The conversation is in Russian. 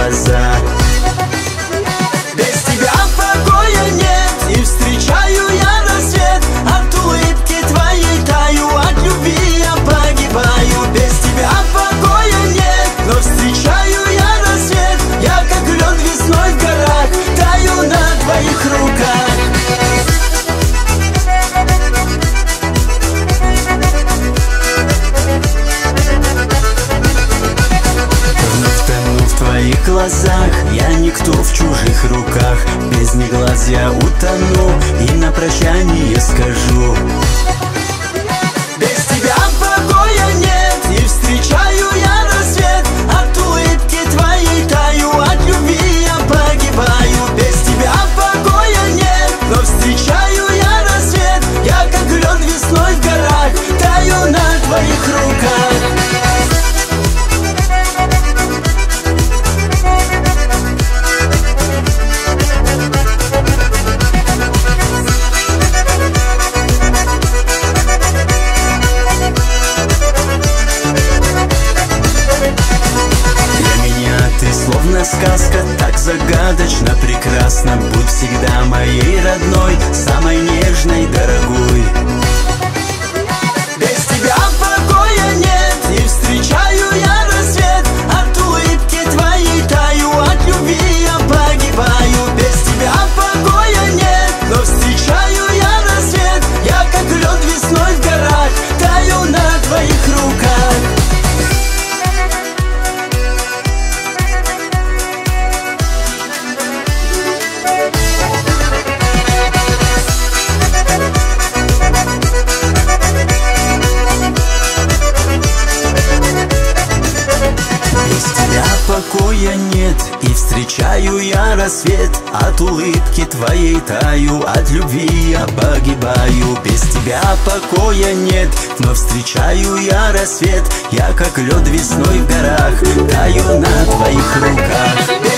глаза. Без тебя покоя нет, и встречаю я рассвет. От улыбки твоей таю, от любви я погибаю. Без тебя покоя нет, но встречаю я рассвет. Я как лед весной в горах, таю на твоих руках. В твоих глазах я никто в чужих руках. Без них глаз я утону и на прощание скажу: без тебя покоя нет, и встречаю я рассвет. От улыбки твоей таю, от любви я погибаю. Без тебя покоя нет, но встречаю я рассвет. Я как лед весной в горах, таю на твоих руках. Словно сказка, так загадочно, прекрасно. Будь всегда моей родной, самой нежной, дорогой. Без тебя покоя нет, и встречаю я рассвет. От улыбки твоей таю, от любви я погибаю. Без тебя покоя нет, но встречаю я рассвет. Я как лед весной в горах, таю на твоих руках. Покоя нет, и встречаю я рассвет. От улыбки твоей таю, от любви я погибаю. Без тебя покоя нет, но встречаю я рассвет. Я как лед весной в горах, таю на твоих руках.